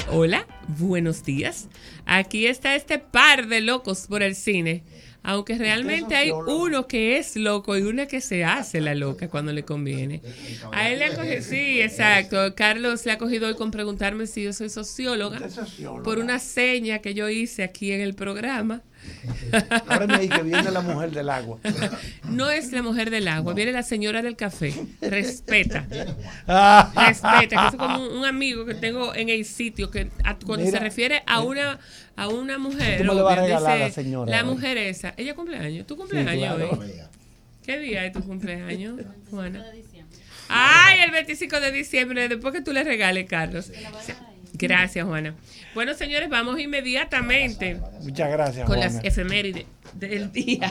Hola, buenos días. Aquí está este par de locos por el cine. Aunque realmente hay uno que es loco y una que se hace la loca cuando le conviene. A él le ha cogido, sí, exacto. Carlos le ha cogido hoy con preguntarme si yo soy socióloga por una seña que yo hice aquí en el programa. Ahora me dice que viene la mujer del agua. No es la mujer del agua, viene la señora del café. Respeta. Respeta, que es como un amigo que tengo en el sitio que cuando se refiere a una mujer, ¿Tú me le vas a regalar dice, a la señora? la mujer esa, ella cumpleaños, ¿tú cumpleaños Sí, claro. hoy? ¿Qué día es tu cumpleaños, Juana? Ay, el 25 de diciembre, después que tú le regales, Carlos. Gracias, Juana. Bueno, señores, vamos inmediatamente. Muchas gracias, con Juana. las efemérides del día.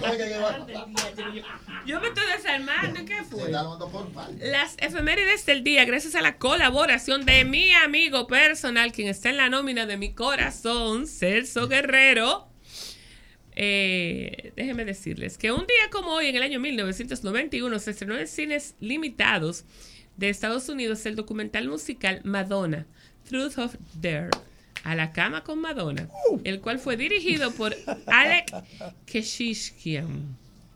Yo me estoy desarmando. ¿Qué fue? Las efemérides del día, gracias a la colaboración de mi amigo personal, quien está en la nómina de mi corazón, Celso Guerrero. Déjenme decirles que un día como hoy, en el año 1991, se estrenó en cines limitados de Estados Unidos el documental musical Madonna, Truth or Dare, a la cama con Madonna, el cual fue dirigido por Alec Keshishian.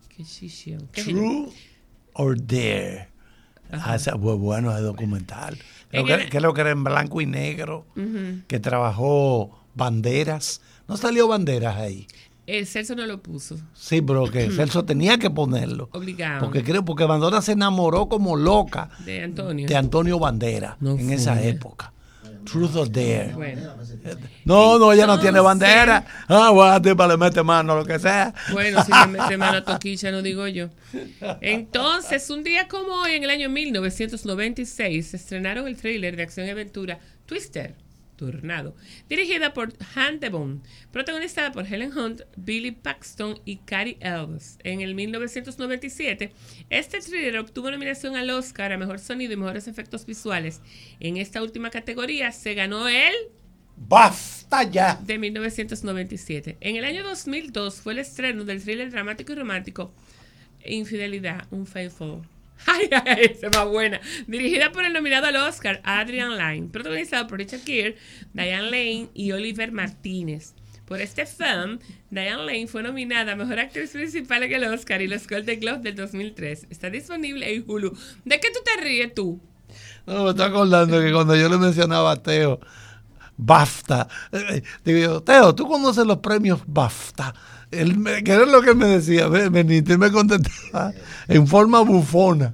True or Dare. Ese fue bueno ese documental. Creo que era en blanco y negro, que trabajó Banderas. ¿No salió Banderas ahí? Celso no lo puso. Sí, pero que Celso tenía que ponerlo. Obligado. Porque Bandera se enamoró como loca de Antonio Bandera no en fue. Esa época. Truth or Dare. Bueno. No, ella no tiene bandera. Bueno, le mete mano, lo que sea. Bueno, si le mete mano a Toquicha, no digo yo. Entonces, un día como hoy, en el año 1996, se estrenaron el thriller de acción y aventura Twister, Tornado, dirigida por Han Devon, protagonizada por Helen Hunt, Billy Paxton y Cary Elwes. En el 1997, este thriller obtuvo nominación al Oscar a Mejor Sonido y Mejores Efectos Visuales. En esta última categoría se ganó el ¡Basta ya! de 1997. En el año 2002 fue el estreno del thriller dramático y romántico Infidelidad, Unfaithful. Ay, esa es más buena. Dirigida por el nominado al Oscar Adrian Lyne, protagonizado por Richard Gere, Diane Lane y Oliver Martínez. Por este film, Diane Lane fue nominada a Mejor Actriz Principal en el Oscar y los Golden Globes del 2003. Está disponible en Hulu. ¿De qué tú te ríes tú? No, me estoy acordando que cuando yo le mencionaba a Teo BAFTA, digo yo, Teo, ¿tú conoces los premios BAFTA? ¿Qué era lo que me decía? Benito, y me contestaba en forma bufona.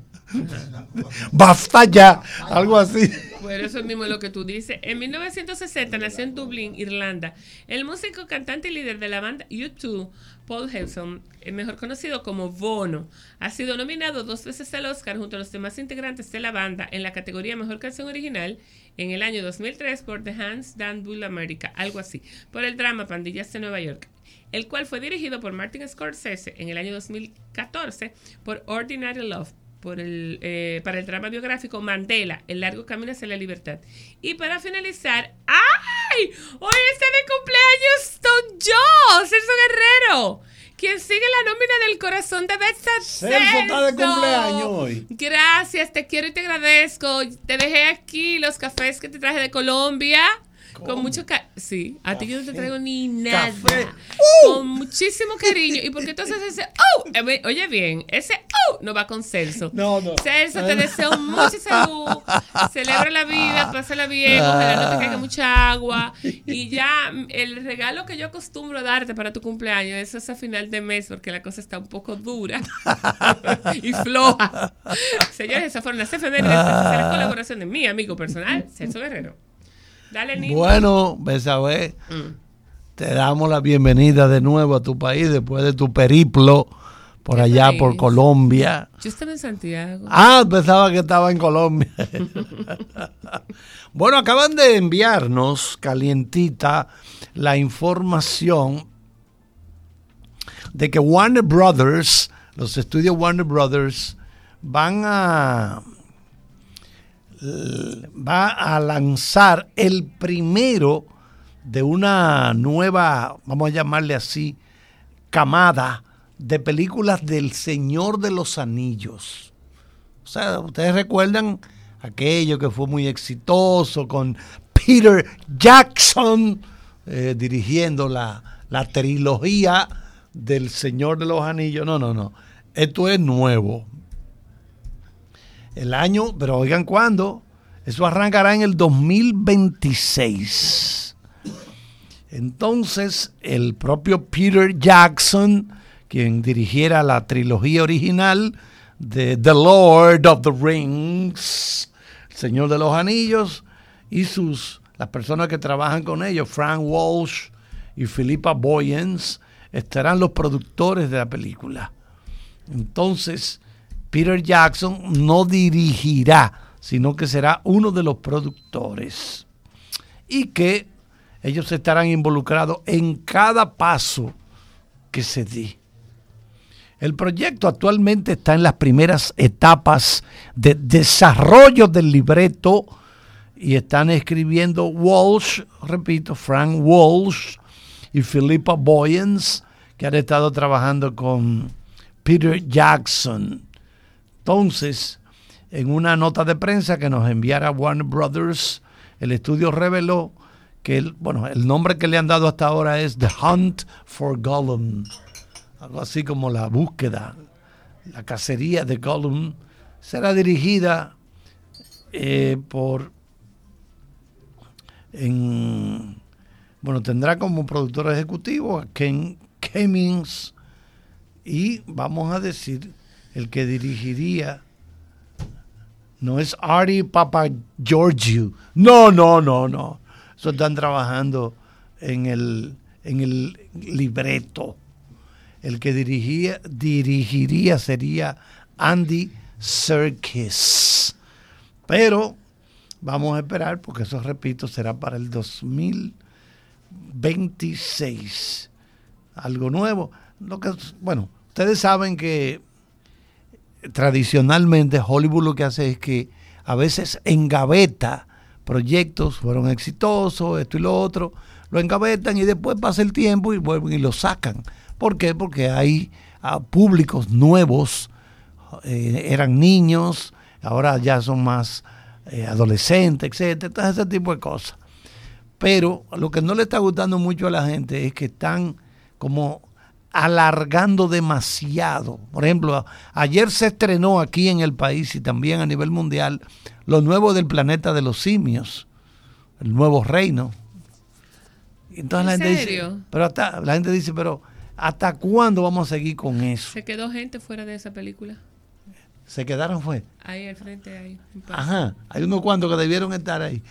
¡Basta ya! Algo así. Bueno, eso mismo es lo que tú dices. En 1960 nació en Dublín, Irlanda, el músico, cantante y líder de la banda U2, Paul Hewson, mejor conocido como Bono. Ha sido nominado 2 veces al Oscar junto a los demás integrantes de la banda en la categoría Mejor Canción Original en el año 2003 por The Hands Down Bull America, algo así, por el drama Pandillas de Nueva York, el cual fue dirigido por Martin Scorsese en el año 2014 por Ordinary Love, para el drama biográfico Mandela, El largo camino hacia la libertad. Y para finalizar, ¡ay! Hoy está de cumpleaños Don yo, Celso Guerrero, quien sigue la nómina del corazón de Betsa. Celso está de cumpleaños hoy. Gracias, te quiero y te agradezco. Te dejé aquí los cafés que te traje de Colombia. ¿Cómo? Con mucho sí, a ti yo no te traigo ni nada. Café. Con muchísimo cariño. ¿Y por qué entonces ese oye bien, ese no va con Celso? No. Celso, te deseo mucha salud. Celebra la vida, pásala bien. Ojalá no te caiga mucha agua. Y ya el regalo que yo acostumbro a darte para tu cumpleaños, eso es a final de mes, porque la cosa está un poco dura y floja. Señores, esas fueron las efemérides de la colaboración de mi amigo personal, Celso Guerrero. Dale, Nino. Bueno, Besabé, te damos la bienvenida de nuevo a tu país después de tu periplo por allá país? Por Colombia. Yo estaba en Santiago. Pensaba que estaba en Colombia. Bueno, acaban de enviarnos calientita la información de que Warner Brothers, los estudios Warner Brothers, va a lanzar el primero de una nueva, vamos a llamarle así, camada de películas del Señor de los Anillos. O sea, ustedes recuerdan aquello que fue muy exitoso con Peter Jackson dirigiendo la trilogía del Señor de los Anillos. No. Esto es nuevo. El año, pero oigan cuándo. Eso arrancará en el 2026. Entonces, el propio Peter Jackson, quien dirigiera la trilogía original de The Lord of the Rings, el Señor de los Anillos, y las personas que trabajan con ellos, Frank Walsh y Philippa Boyens, estarán los productores de la película. Entonces, Peter Jackson no dirigirá, sino que será uno de los productores. Y que ellos estarán involucrados en cada paso que se dé. El proyecto actualmente está en las primeras etapas de desarrollo del libreto y están escribiendo Walsh, repito, Frank Walsh y Philippa Boyens, que han estado trabajando con Peter Jackson. Entonces, en una nota de prensa que nos enviara Warner Brothers, el estudio reveló que el nombre que le han dado hasta ahora es The Hunt for Gollum. Algo así como la búsqueda, la cacería de Gollum. Será dirigida tendrá como productor ejecutivo a Ken Cummings, y vamos a decir, el que dirigiría no es Artie Papageorgiou. No. Eso están trabajando en el libreto. El que dirigiría sería Andy Serkis. Pero vamos a esperar, porque eso, repito, será para el 2026. Algo nuevo. Ustedes saben que tradicionalmente Hollywood lo que hace es que a veces engaveta proyectos, fueron exitosos, esto y lo otro, lo engavetan y después pasa el tiempo y vuelven y lo sacan. ¿Por qué? Porque hay públicos nuevos, eran niños, ahora ya son más adolescentes, etcétera, todo ese tipo de cosas. Pero lo que no le está gustando mucho a la gente es que están como alargando demasiado. Por ejemplo, ayer se estrenó aquí en el país y también a nivel mundial lo nuevo del planeta de los simios, el nuevo reino. Entonces la gente dice, pero ¿hasta cuándo vamos a seguir con eso? Se quedó gente fuera de esa película. ¿Se quedaron fue? Ahí al frente hay. Ajá, hay unos cuantos que debieron estar ahí.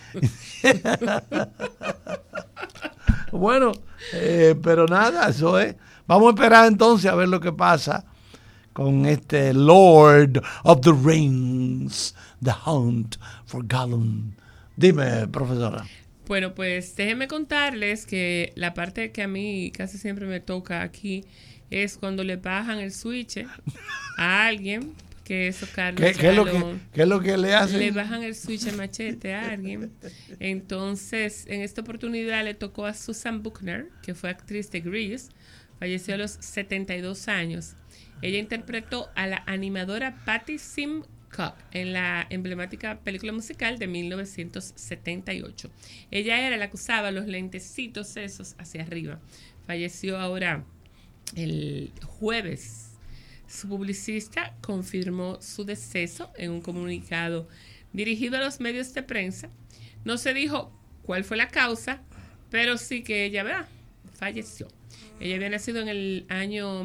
Bueno, pero nada, eso es. Vamos a esperar entonces a ver lo que pasa con este Lord of the Rings, The Hunt for Gollum. Dime, profesora. Bueno, pues déjenme contarles que la parte que a mí casi siempre me toca aquí es cuando le bajan el switch a alguien, que eso, Carlos. ¿Qué es lo que le hacen? Le bajan el switch a machete a alguien. Entonces, en esta oportunidad le tocó a Susan Buckner, que fue actriz de Grease. Falleció a los 72 años. Ella interpretó a la animadora Patty Simcoe en la emblemática película musical de 1978. Ella era la que usaba los lentecitos esos hacia arriba. Falleció ahora el jueves. Su publicista confirmó su deceso en un comunicado dirigido a los medios de prensa. No se dijo cuál fue la causa, pero sí que ella, falleció. Ella había nacido en el año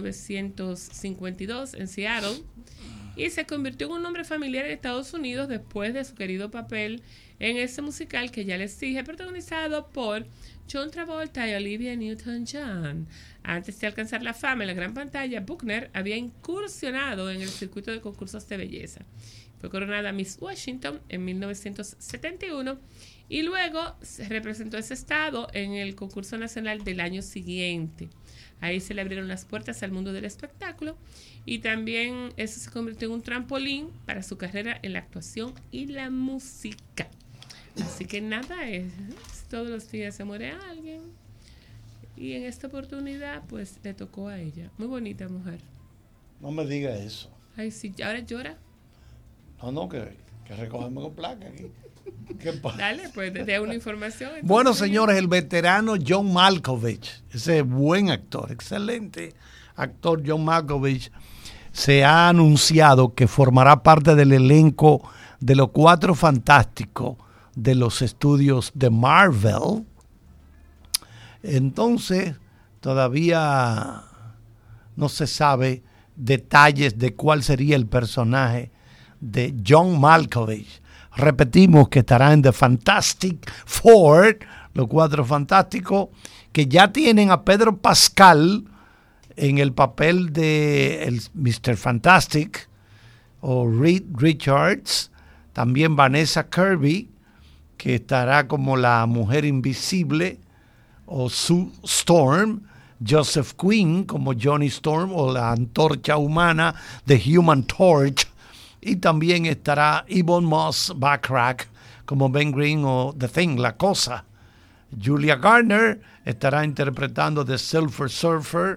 1952 en Seattle y se convirtió en un nombre familiar en Estados Unidos después de su querido papel en ese musical que ya les dije, protagonizado por John Travolta y Olivia Newton-John. Antes de alcanzar la fama en la gran pantalla, Buckner había incursionado en el circuito de concursos de belleza. Fue coronada Miss Washington en 1971 y luego se representó ese estado en el concurso nacional del año siguiente. Ahí se le abrieron las puertas al mundo del espectáculo y también eso se convirtió en un trampolín para su carrera en la actuación y la música. Así que nada, todos los días se muere alguien y en esta oportunidad pues le tocó a ella. Muy bonita mujer. No me diga eso. Ay, sí, ahora llora. No, que recogemos con placa aquí. ¿Qué pasa? Dale, pues te una información. Entonces, Bueno, señores, el veterano John Malkovich, ese buen actor, excelente actor John Malkovich, se ha anunciado que formará parte del elenco de los Cuatro Fantásticos de los estudios de Marvel. Entonces, todavía no se sabe detalles de cuál sería el personaje de John Malkovich. Repetimos que estará en The Fantastic Four, los Cuatro Fantásticos, que ya tienen a Pedro Pascal en el papel de el Mr. Fantastic o Reed Richards, también Vanessa Kirby, que estará como la Mujer Invisible, o Sue Storm, Joseph Quinn como Johnny Storm o la Antorcha Humana, The Human Torch, y también estará Yvonne Moss Backrack como Ben Green o The Thing, La Cosa. Julia Garner estará interpretando The Silver Surfer,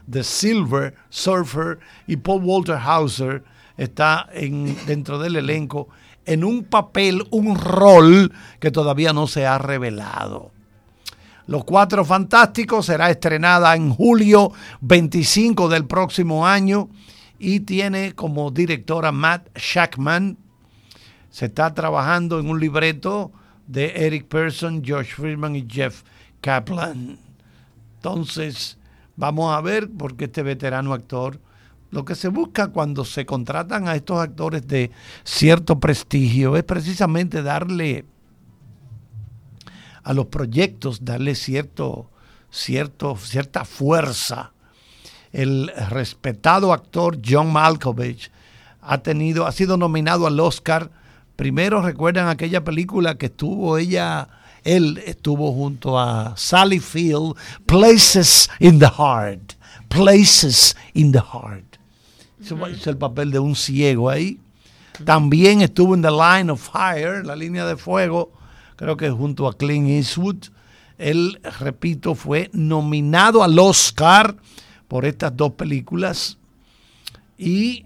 y Paul Walter Hauser está dentro del elenco en un papel, un rol que todavía no se ha revelado. Los Cuatro Fantásticos será estrenada en julio 25 del próximo año y tiene como directora Matt Shakman. Se está trabajando en un libreto de Eric Pearson, Josh Friedman y Jeff Kaplan. Entonces, vamos a ver, porque este veterano actor, lo que se busca cuando se contratan a estos actores de cierto prestigio es precisamente darle a los proyectos, darle cierta fuerza. El respetado actor John Malkovich ha sido nominado al Oscar. Primero, recuerdan aquella película que él estuvo junto a Sally Field, Places in the Heart. Hizo el papel de un ciego ahí. También estuvo en The Line of Fire, la línea de fuego, creo que junto a Clint Eastwood. Él, repito, fue nominado al Oscar por estas dos películas. Y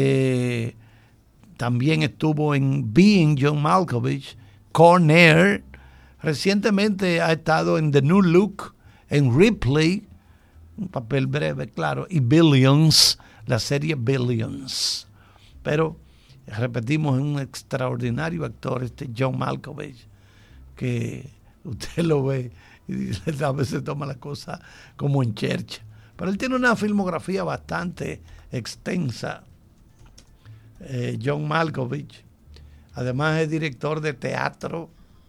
también estuvo en Being John Malkovich, Con Air. Recientemente ha estado en The New Look, en Ripley, un papel breve, claro, y Billions, la serie Billions. Pero, repetimos, es un extraordinario actor este John Malkovich, que usted lo ve y a veces toma la cosa como en chercha. Pero él tiene una filmografía bastante extensa, John Malkovich. Además es director de teatro.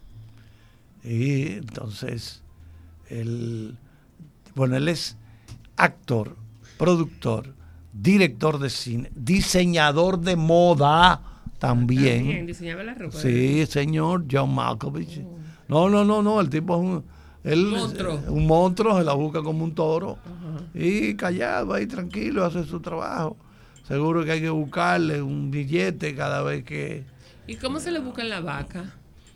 Y entonces, él es actor, productor, director de cine, diseñador de moda también. También diseñaba la ropa. Sí, señor, John Malkovich. No, el tipo es un monstruo, se la busca como un toro. Y callado, ahí tranquilo, hace su trabajo. Seguro que hay que buscarle un billete cada vez que... ¿Y cómo se le busca en la vaca?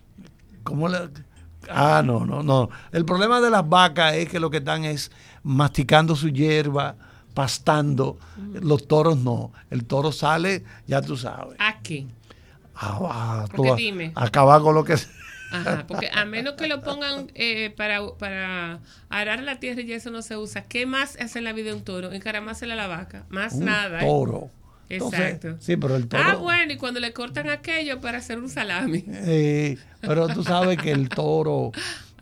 No. El problema de las vacas es que lo que están es masticando su hierba, pastando. Los toros no. El toro sale, ya tú sabes. Aquí. Dime. Acabar con lo que... Ajá, porque a menos que lo pongan para arar la tierra y eso no se usa. ¿Qué más hace en la vida un toro? Encaramársela a la vaca. Más nada. Un toro. Exacto. Entonces, sí, pero el toro... bueno, y cuando le cortan aquello para hacer un salami. Pero tú sabes que el toro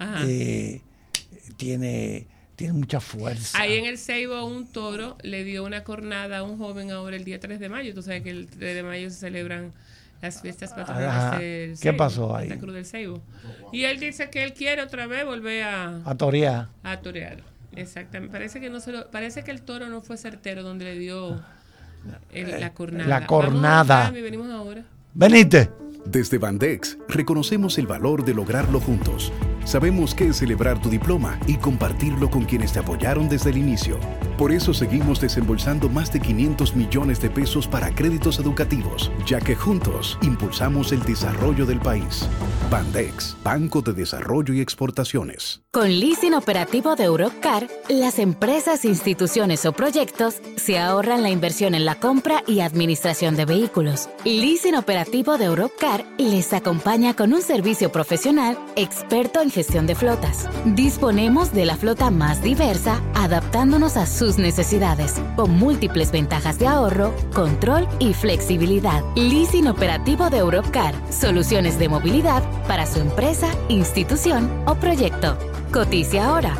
tiene mucha fuerza. Ahí en el Ceibo un toro le dio una cornada a un joven ahora el día 3 de mayo. Tú sabes que el 3 de mayo se celebran las fiestas patronales del Ceibo. ¿Qué pasó ahí? Santa Cruz del Ceibo. Y él dice que él quiere otra vez volver a torear. A torear. Exactamente. Parece que el toro no fue certero donde le dio la cornada. La cornada. Vamos a venimos ahora. Venite. Desde Bandex reconocemos el valor de lograrlo juntos. Sabemos qué es celebrar tu diploma y compartirlo con quienes te apoyaron desde el inicio. Por eso seguimos desembolsando más de 500 millones de pesos para créditos educativos, ya que juntos impulsamos el desarrollo del país. Bandex, Banco de Desarrollo y Exportaciones. Con leasing operativo de Europcar, las empresas, instituciones o proyectos se ahorran la inversión en la compra y administración de vehículos. Leasing operativo de Europcar les acompaña con un servicio profesional experto en gestión de flotas. Disponemos de la flota más diversa, adaptándonos a sus necesidades, con múltiples ventajas de ahorro, control y flexibilidad. Leasing operativo de Europcar, soluciones de movilidad para su empresa, institución o proyecto. Cotice ahora,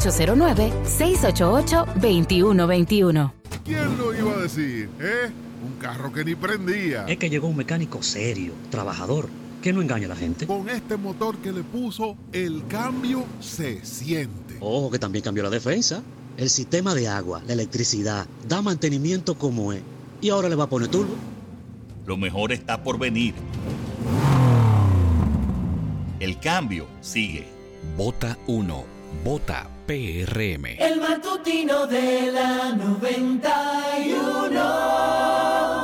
809-688-2121. ¿Quién lo iba a decir, Un carro que ni prendía. Es que llegó un mecánico serio, trabajador, que no engaña a la gente. Con este motor que le puso, el cambio se siente. Ojo, que también cambió la defensa. El sistema de agua, la electricidad, da mantenimiento como es. Y ahora le va a poner turbo. Lo mejor está por venir. El cambio sigue. Vota 1. Vota PRM. El matutino de la 91.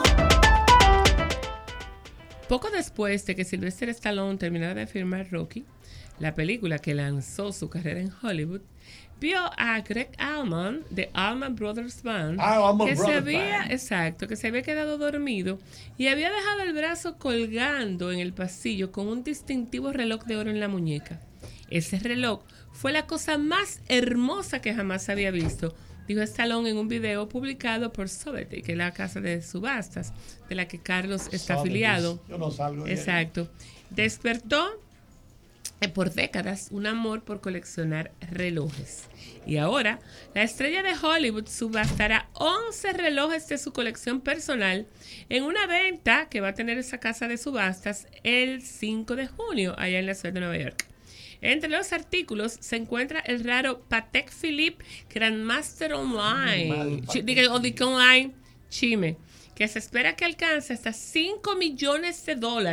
Poco después de que Sylvester Stallone terminara de filmar Rocky, la película que lanzó su carrera en Hollywood, vio a Greg Allman de Allman Brothers Band, que se había quedado dormido y había dejado el brazo colgando en el pasillo con un distintivo reloj de oro en la muñeca. Ese reloj fue la cosa más hermosa que jamás había visto, dijo Stallone en un video publicado por Sotheby's, que es la casa de subastas de la que Carlos está afiliado. Yo no salgo. Exacto. Despertó por décadas un amor por coleccionar relojes. Y ahora, la estrella de Hollywood subastará 11 relojes de su colección personal en una venta que va a tener esa casa de subastas el 5 de junio, allá en la ciudad de Nueva York. Entre los artículos se encuentra el raro Patek Philippe Grandmaster Online, Online Chime, que se espera que alcance hasta $5 millones,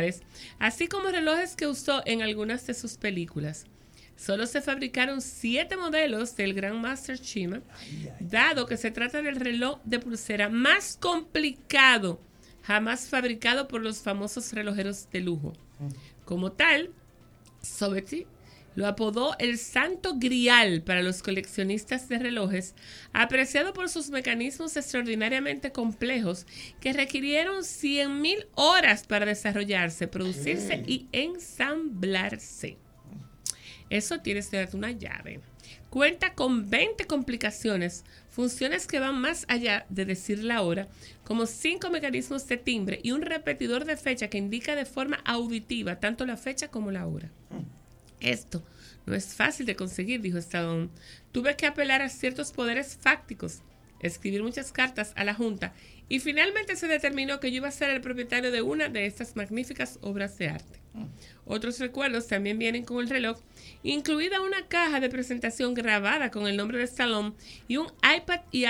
así como relojes que usó en algunas de sus películas. Solo se fabricaron 7 modelos del Grandmaster Chime, dado que se trata del reloj de pulsera más complicado jamás fabricado por los famosos relojeros de lujo. Como tal, Sotheby's lo apodó el santo grial para los coleccionistas de relojes, apreciado por sus mecanismos extraordinariamente complejos que requirieron 100,000 horas para desarrollarse, producirse y ensamblarse. Eso tienes que darte una llave. Cuenta con 20 complicaciones, funciones que van más allá de decir la hora, como 5 mecanismos de timbre y un repetidor de fecha que indica de forma auditiva tanto la fecha como la hora. Esto no es fácil de conseguir, dijo Stallone. Tuve que apelar a ciertos poderes fácticos, escribir muchas cartas a la Junta y finalmente se determinó que yo iba a ser el propietario de una de estas magníficas obras de arte. Otros recuerdos también vienen con el reloj, incluida una caja de presentación grabada con el nombre de Stallone y un iPad y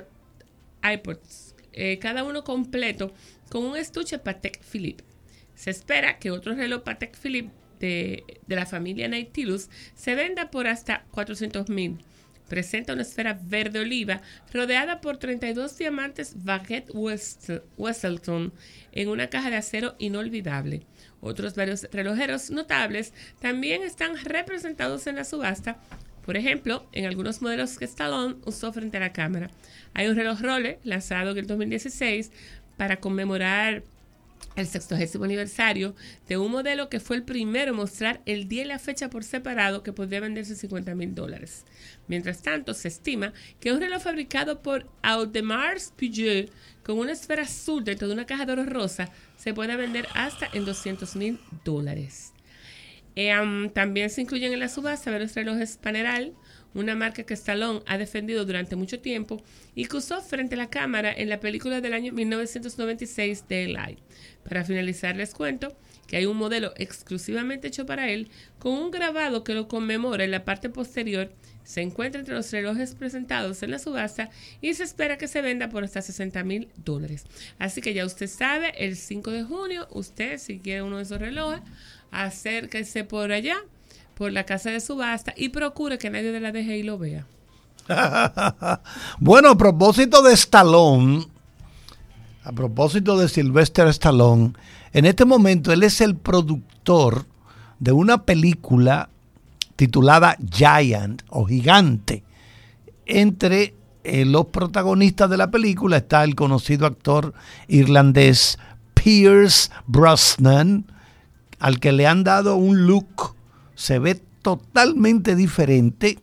iPods, cada uno completo con un estuche Patek Philippe. Se espera que otro reloj Patek Philippe de la familia Nautilus se venda por hasta $400,000. Presenta una esfera verde oliva rodeada por 32 diamantes Baguette Wesselton en una caja de acero inolvidable. Otros varios relojeros notables también están representados en la subasta. Por ejemplo, en algunos modelos que Stallone usó frente a la cámara. Hay un reloj Rolex lanzado en el 2016 para conmemorar el 60º aniversario de un modelo que fue el primero en mostrar el día y la fecha por separado, que podría venderse $50,000. Mientras tanto, se estima que un reloj fabricado por Audemars Piguet con una esfera azul dentro de una caja de oro rosa se puede vender hasta en $200,000. También se incluyen en la subasta varios relojes Panerai, una marca que Stallone ha defendido durante mucho tiempo y que usó frente a la cámara en la película del año 1996 Daylight. Para finalizar, les cuento que hay un modelo exclusivamente hecho para él con un grabado que lo conmemora en la parte posterior. Se encuentra entre los relojes presentados en la subasta y se espera que se venda por hasta $60,000. Así que ya usted sabe, el 5 de junio, usted si quiere uno de esos relojes, acérquese por allá, por la casa de subasta, y procure que nadie de la DGI lo vea. Bueno, a propósito de Stallone, a propósito de Sylvester Stallone, en este momento él es el productor de una película titulada Giant o Gigante. Entre los protagonistas de la película está el conocido actor irlandés Pierce Brosnan, al que le han dado un look, se ve totalmente diferente,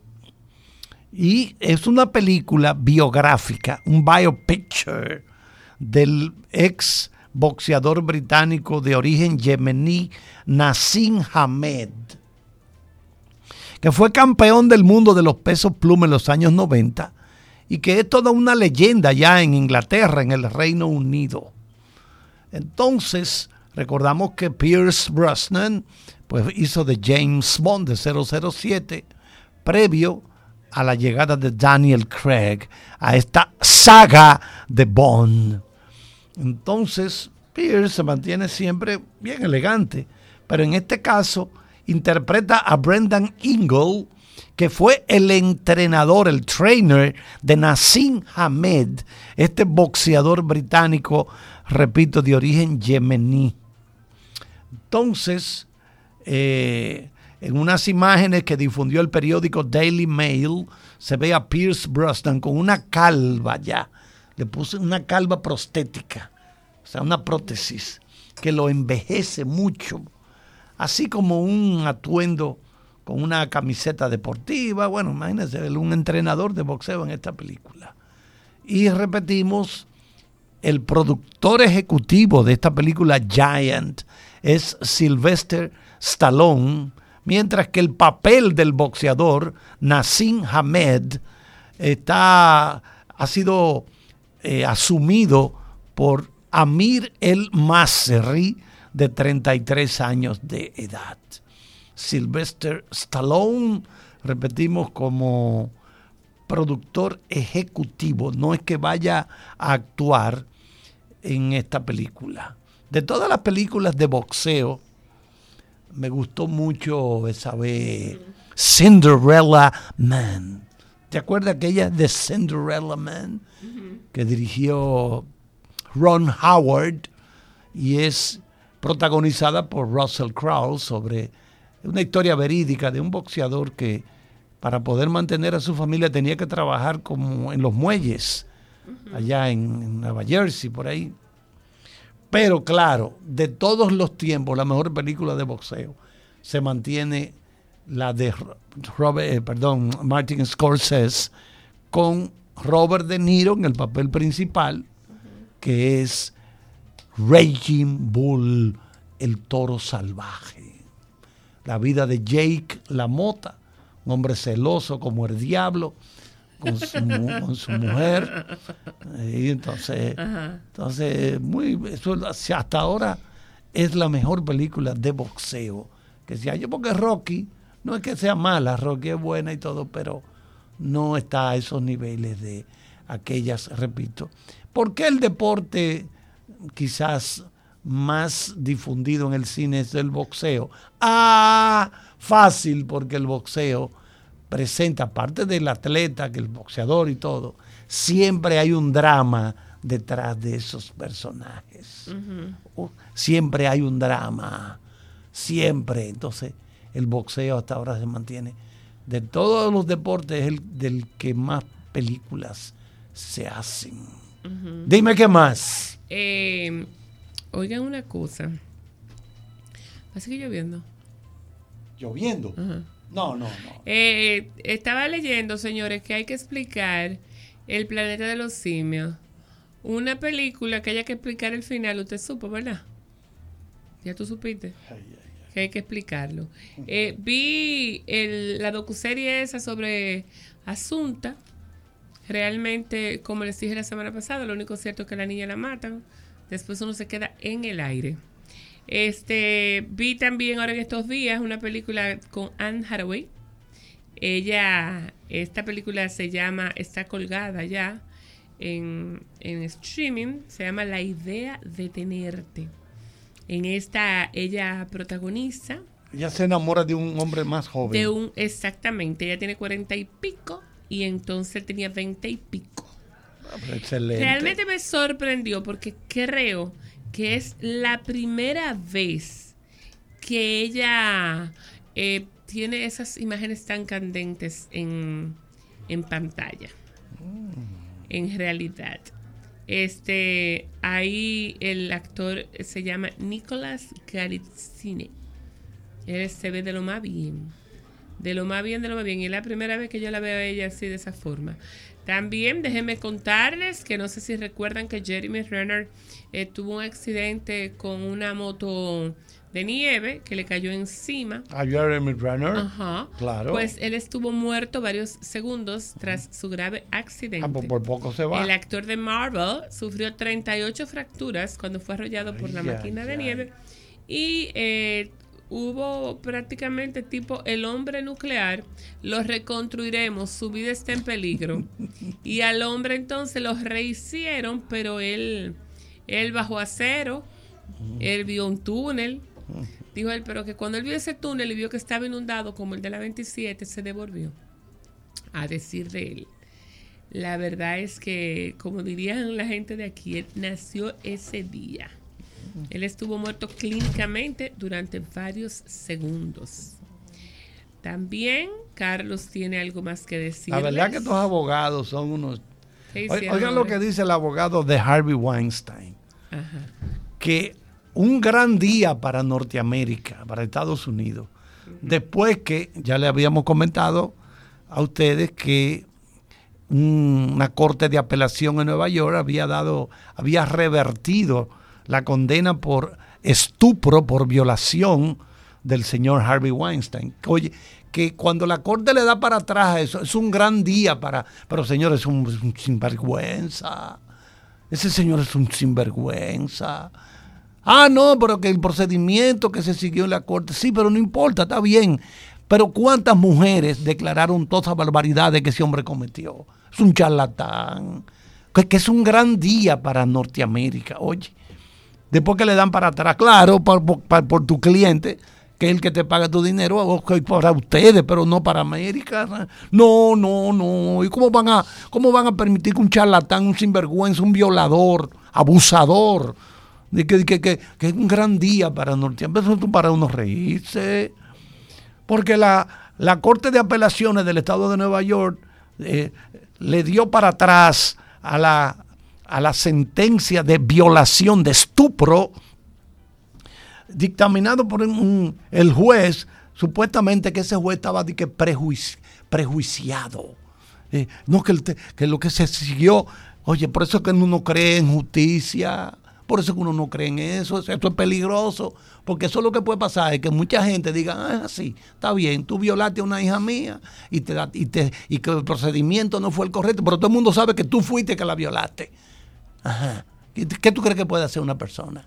y es una película biográfica, un biopicture del ex boxeador británico de origen yemení Naseem Hamed, que fue campeón del mundo de los pesos pluma en los años 90 y que es toda una leyenda ya en Inglaterra, en el Reino Unido. Entonces, recordamos que Pierce Brosnan pues, hizo de James Bond de 007 previo a la llegada de Daniel Craig a esta saga de Bond. Entonces, Pierce se mantiene siempre bien elegante, pero en este caso interpreta a Brendan Ingle, que fue el entrenador, el trainer de Naseem Hamed, este boxeador británico, repito, de origen yemení. Entonces, en unas imágenes que difundió el periódico Daily Mail, se ve a Pierce Brosnan con una calva ya. Le puse una calva prostética, o sea, una prótesis que lo envejece mucho, así como un atuendo con una camiseta deportiva. Bueno, imagínense, un entrenador de boxeo en esta película. Y repetimos, el productor ejecutivo de esta película Giant es Sylvester Stallone, mientras que el papel del boxeador Naseem Hamed ha sido asumido por Amir El Masri, de 33 años de edad. Sylvester Stallone, repetimos, como productor ejecutivo, no es que vaya a actuar en esta película. De todas las películas de boxeo, me gustó mucho esa vez Cinderella Man. ¿Te acuerdas aquella de Cinderella Man? Que dirigió Ron Howard y es protagonizada por Russell Crowe, sobre una historia verídica de un boxeador que para poder mantener a su familia tenía que trabajar como en los muelles allá en Nueva Jersey, por ahí. Pero claro, de todos los tiempos, la mejor película de boxeo se mantiene la de Martin Scorsese, con Robert De Niro en el papel principal, que es Raging Bull, el toro salvaje. La vida de Jake LaMotta, un hombre celoso como el diablo, con su mujer. Y entonces hasta ahora es la mejor película de boxeo que se ha hecho, porque Rocky no es que sea mala, Rocky es buena y todo, pero no está a esos niveles de aquellas, repito. ¿Por qué el deporte quizás más difundido en el cine es el boxeo? Fácil, porque el boxeo presenta, aparte del atleta, que el boxeador y todo, siempre hay un drama detrás de esos personajes. Siempre hay un drama, siempre. Entonces, el boxeo hasta ahora se mantiene, de todos los deportes, es el del que más películas se hacen. Dime qué más. Oigan una cosa. Parece que lloviendo. ¿Lloviendo? No. Estaba leyendo, señores, que hay que explicar El planeta de los simios. Una película que haya que explicar el final. Usted supo, ¿verdad? Ya tú supiste. Que hay que explicarlo. Vi la docuserie esa sobre Asunta. Realmente, como les dije la semana pasada, lo único cierto es que la niña la matan. Después uno se queda en el aire. Vi también ahora en estos días una película con Anne Hathaway. Esta película se llama, está colgada ya en streaming, se llama La idea de tenerte. En esta ella protagoniza. Ella se enamora de un hombre más joven. Exactamente, ella tiene 40 y pico y entonces tenía 20 y pico. Excelente. Realmente me sorprendió porque creo que es la primera vez que ella tiene esas imágenes tan candentes en pantalla, en realidad. Ahí el actor se llama Nicolas Galitzine. Él se ve de lo más bien. De lo más bien. Y es la primera vez que yo la veo a ella así de esa forma. También déjenme contarles que no sé si recuerdan que Jeremy Renner tuvo un accidente con una moto de nieve que le cayó encima. ¿A Jeremy Renner? Ajá. Claro. Pues él estuvo muerto varios segundos tras su grave accidente. Por poco se va. El actor de Marvel sufrió 38 fracturas cuando fue arrollado por la máquina de nieve. Y hubo prácticamente tipo el hombre nuclear, lo reconstruiremos, su vida está en peligro. Y al hombre entonces lo rehicieron, pero él bajó a cero, él vio un túnel. Dijo él, pero que cuando él vio ese túnel y vio que estaba inundado como el de la 27, se devolvió. A decir de él. La verdad es que, como dirían la gente de aquí, él nació ese día. Él estuvo muerto clínicamente durante varios segundos. También Carlos tiene algo más que decir. La verdad que estos abogados son unos... Oigan ahora lo que dice el abogado de Harvey Weinstein. Ajá. Que un gran día para Norteamérica, para Estados Unidos, después que ya le habíamos comentado a ustedes que una corte de apelación en Nueva York había revertido la condena por estupro, por violación del señor Harvey Weinstein. Oye, que cuando la corte le da para atrás a eso, es un gran día pero señor, es un sinvergüenza. Ese señor es un sinvergüenza. No, pero que el procedimiento que se siguió en la corte, sí, pero no importa, está bien. Pero ¿cuántas mujeres declararon todas esas barbaridades que ese hombre cometió? Es un charlatán. Que es un gran día para Norteamérica, oye. Después que le dan para atrás, claro, por tu cliente, que es el que te paga tu dinero, okay, para ustedes, pero no para América. No. ¿Y cómo van a permitir que un charlatán, un sinvergüenza, un violador, abusador, que es un gran día para Norteamérica? Eso es para uno reírse. Porque la Corte de Apelaciones del Estado de Nueva York le dio para atrás a la sentencia de violación, de estupro, dictaminado por el juez, supuestamente que ese juez estaba prejuiciado. No, que lo que se siguió, oye, por eso que uno no cree en justicia, por eso que uno no cree en eso, esto es peligroso, porque eso es lo que puede pasar, es que mucha gente diga, sí, está bien, tú violaste a una hija mía y que el procedimiento no fue el correcto, pero todo el mundo sabe que tú fuiste que la violaste. Ajá. ¿Qué tú crees que puede hacer una persona?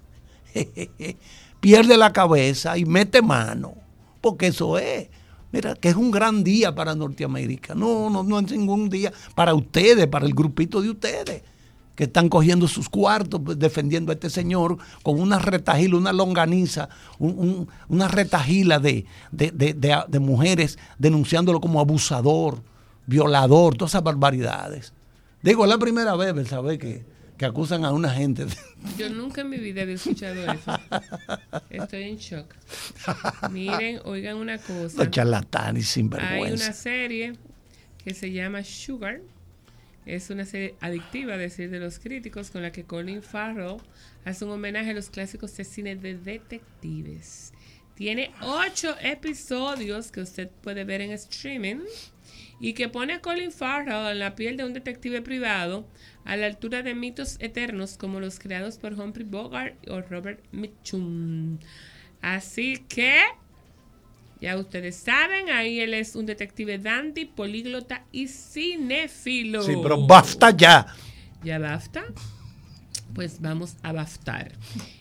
Pierde la cabeza y mete mano, porque eso es. Mira, que es un gran día para Norteamérica. No es ningún día para ustedes, para el grupito de ustedes, que están cogiendo sus cuartos defendiendo a este señor con una retajila, una longaniza, una retajila de mujeres denunciándolo como abusador, violador, todas esas barbaridades. Digo, es la primera vez, ¿sabes? Que acusan a una gente. Yo nunca en mi vida había escuchado eso. Estoy en shock. Miren, oigan una cosa. Los charlatanes sinvergüenza. Hay una serie que se llama Sugar. Es una serie adictiva, a decir de los críticos, con la que Colin Farrell hace un homenaje a los clásicos de cine de detectives. Tiene 8 episodios que usted puede ver en streaming y que pone a Colin Farrell en la piel de un detective privado a la altura de mitos eternos como los creados por Humphrey Bogart o Robert Mitchum. Así que ya ustedes saben, ahí él es un detective dandy, políglota y cinéfilo. Sí, pero basta ya. ¿Ya basta? Pues vamos a baftar.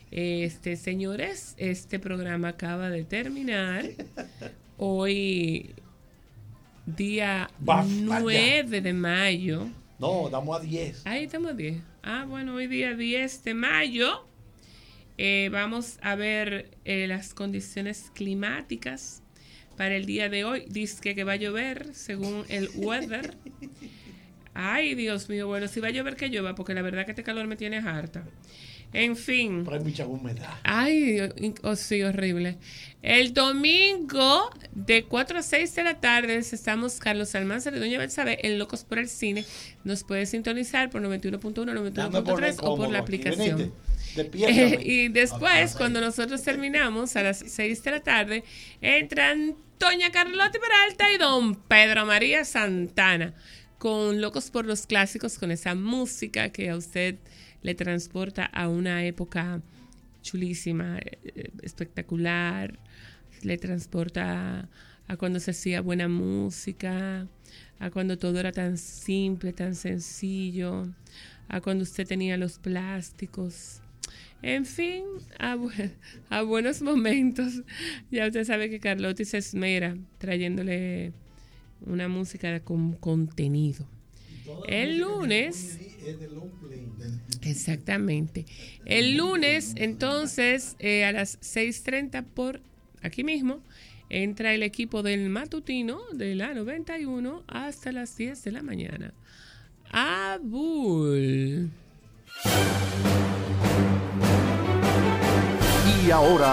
Señores, este programa acaba de terminar. Hoy, día basta 9 ya. De mayo. No, estamos a 10. Ahí estamos a 10. Bueno, hoy día 10 de mayo. Vamos a ver las condiciones climáticas para el día de hoy. Dice que va a llover según el weather. Ay, Dios mío, bueno, si va a llover que llueva, porque la verdad que este calor me tiene harta. En fin. Pero hay mucha humedad. Ay, sí, horrible. El domingo de 4 a 6 de la tarde estamos Carlos Almanzar y Doña Betsabe en Locos por el Cine. Nos puede sintonizar por 91.1, 91.3 o por la aplicación. Y después, cuando nosotros terminamos a las 6 de la tarde, entran Doña Carlota Peralta y Don Pedro María Santana con Locos por los Clásicos, con esa música que a usted le transporta a una época chulísima, espectacular, le transporta a cuando se hacía buena música, a cuando todo era tan simple, tan sencillo, a cuando usted tenía los plásticos, en fin, a buenos momentos. Ya usted sabe que Carlotti se esmera trayéndole una música con contenido. El lunes, exactamente. El lunes, entonces, a las 6:30 por aquí mismo, entra el equipo del matutino de la 91 hasta las 10 de la mañana. Abul. Y ahora